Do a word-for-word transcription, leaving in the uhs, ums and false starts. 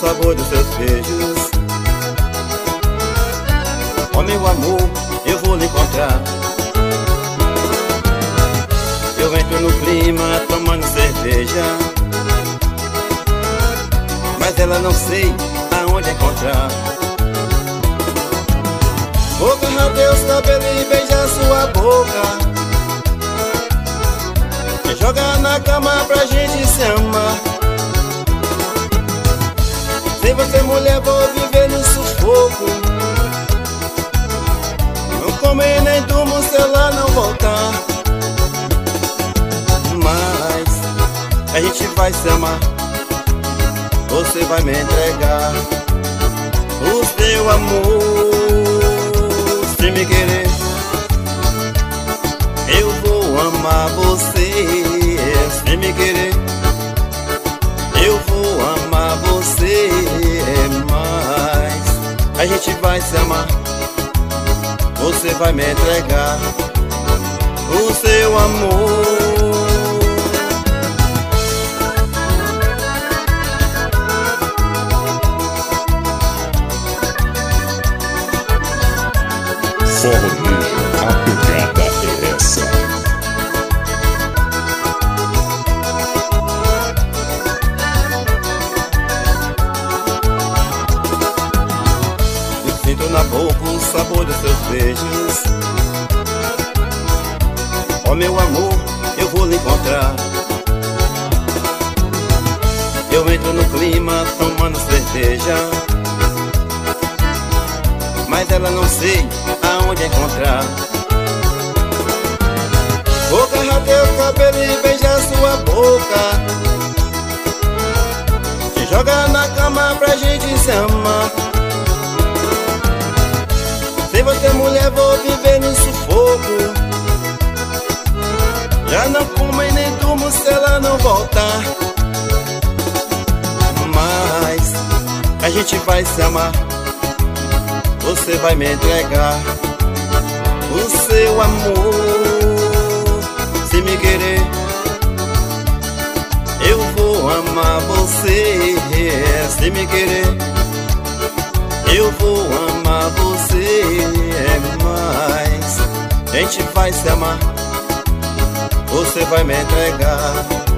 sabor dos seus beijos. Oh meu amor, eu vou lhe encontrar. Eu entro no clima tomando cerveja, mas ela não sei aonde encontrar. Vou agarrar teus cabelos e beijar sua boca, e jogar na cama pra gente se amar. Sem você, mulher, vou viver no sufoco. Não comer nem durmo se ela não voltar. Mas a gente vai se amar. Você vai me entregar o seu amor. Se me querer, eu vou amar você. Se me querer, eu vou amar você. Mas a gente vai se amar. Você vai me entregar o seu amor. Forronejo, a pegada é essa. Eu sinto na boca o sabor dos seus beijos. Oh meu amor, eu vou lhe encontrar. Eu entro no clima tomando cerveja, mas ela não sei aonde encontrar. Vou agarrar teu cabelo e beijar sua boca, te jogar na cama pra gente se amar. Sem você, mulher, vou viver no sufoco. Já não como e nem durmo se ela não voltar. Mas a gente vai se amar. Você vai me entregar o seu amor. Se me querer, eu vou amar você. Se me querer, eu vou amar você. Mas a gente vai se amar. Você vai me entregar